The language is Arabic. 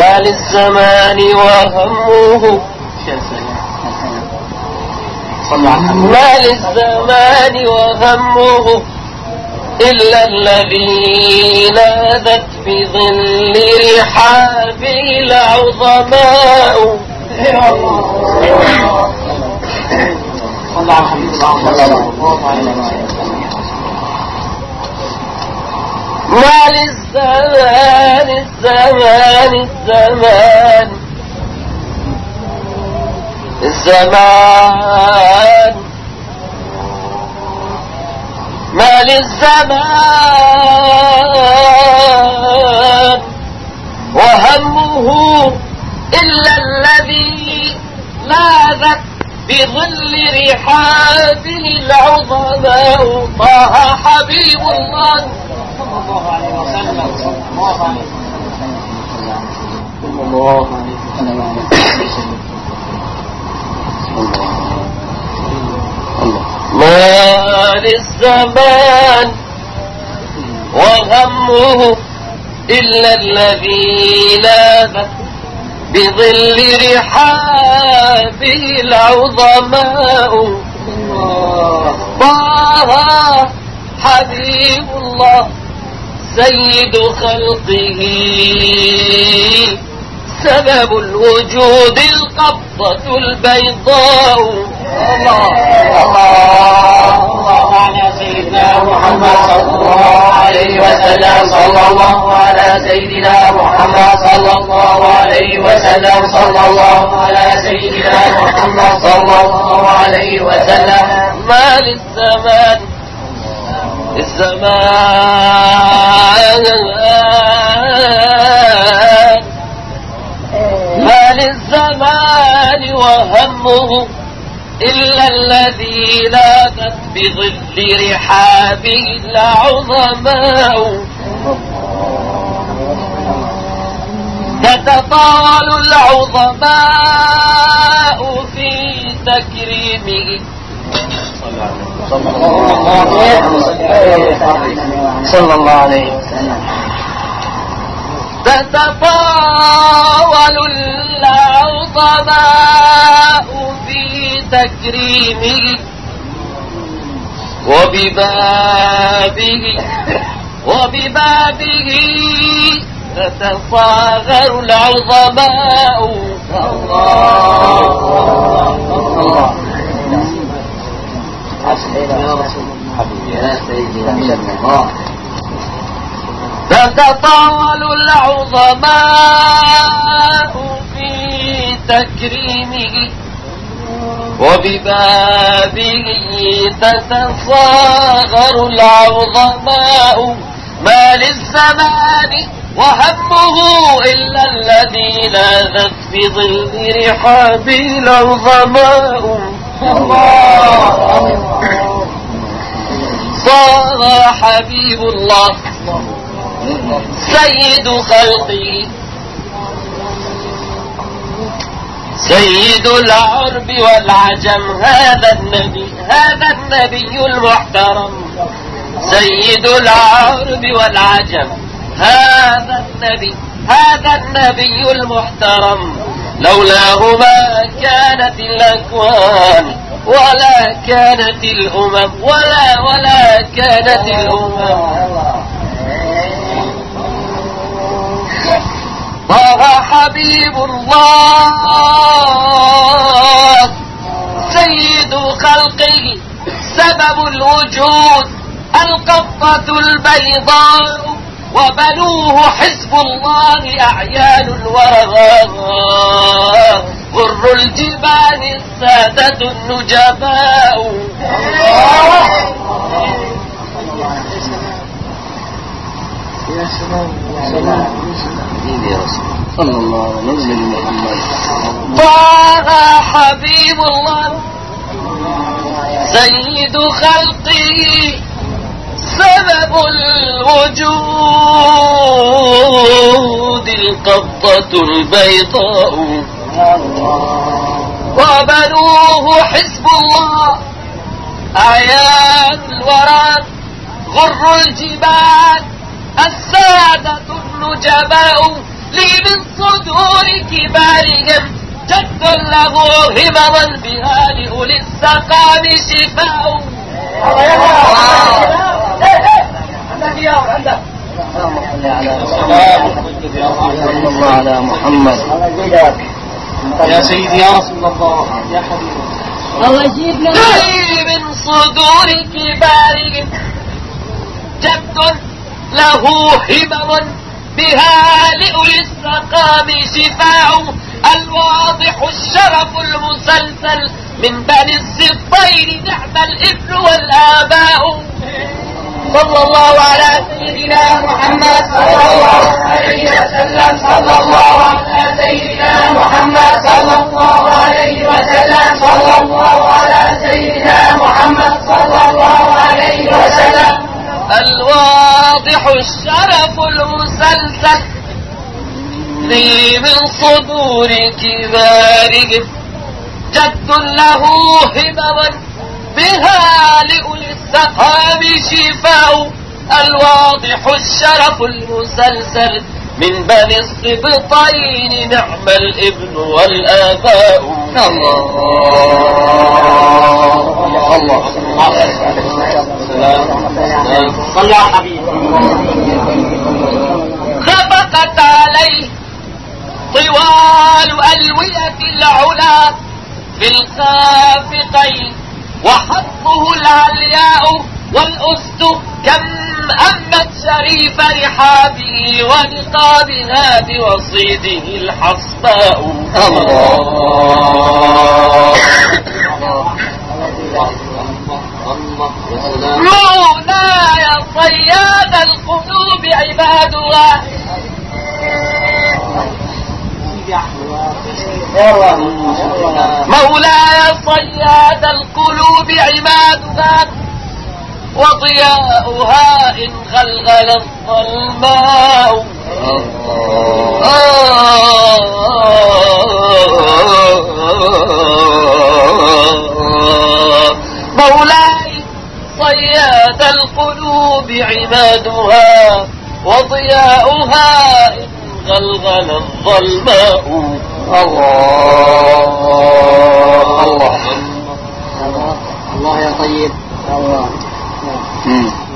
ما للزمان وهمه ما للزمان وهمه إلا الذي لاذت في ظل رحابه العظماء. ما للزمان الزمان ما للزمان وهمه إلا الذي لاذت بظل رحابه العظماء. طه حبيب الله صلى الله عليه وسلم ما للزمان وهمه إلا الذي لاذت بظل رحابه العظماء. طه حبيب الله سيد خلقه سبب الوجود القبضة البيضاء. الله على سيدنا محمد صلى الله عليه وسلم صلى الله على سيدنا محمد صلى الله عليه وسلم صلى الله على سيدنا محمد صلى الله عليه وسلم. ما للزمان ما للزمان وهمه إلا الذي لاذت بظل رحابه العظماء. تتطال العظماء في تكريمه صلى الله عليه وسلم. تتطاول العظماء في تكريمه وببابه تتصاغر العظماء. الله تتطاول العظماء في تكريمه وببابه تتصاغر العظماء. ما للزمان وهمه إلا الذي لاذت في ظل رحابه العظماء. صار حبيب الله سيد خلقه سيد العرب والعجم. هذا النبي المحترم سيد العرب والعجم. هذا النبي المحترم لولاه ما كانت الأكوان ولا كانت الأمم ولا كانت الأمم. طه حبيب الله سيد خلقه سبب الوجود القبضة البيضاء. وبنوه حزب الله أعيان الورغاء غر الجبال السادة النجباء. يا سلام صلى الله عليه وسلم. طه حبيب الله سيد خلقه سبب الوجود القبضة البيضاء. وبنوه حزب الله أعيان الورى غر الجبال السادة النجباء. لي من صدور كبارهم جد له همما بها لأولي السقام شفاء. على محمد يا سيدي يا رسول الله يا حبيبي لي من صدور كبارهم جد له همم بها لأولي السقام شفاء. الواضح الشرف المسلسل من بني السبطين نعم الابن والآباء. صلى الله على سيدنا محمد صلى الله عليه وسلم. صلى الله على سيدنا محمد صلى الله عليه وسلم. صلى الله على سيدنا محمد صلى الله عليه وسلم. الواضح الشرف المسلسل لي من صدور كبارهم جد له همما بها لأولي السقام شفاء. الواضح الشرف المسلسل من بني السبطين نعم الابن والآباء. الله صلى على الحبيب. خفقت عليه طوال ألوية العلا في الخافقين وحظه العلياء. والأسد كم أمت شريف رحابه ونقابها بوصيده الحصباء. مولاي صياد القلوب عبادها مولاي صياد القلوب عمادها وضياؤها إن غلغل الظلماء. مولاي صياد القلوب عمادها وضياؤها إن غلغل الظلماء. الله يا طيب. الله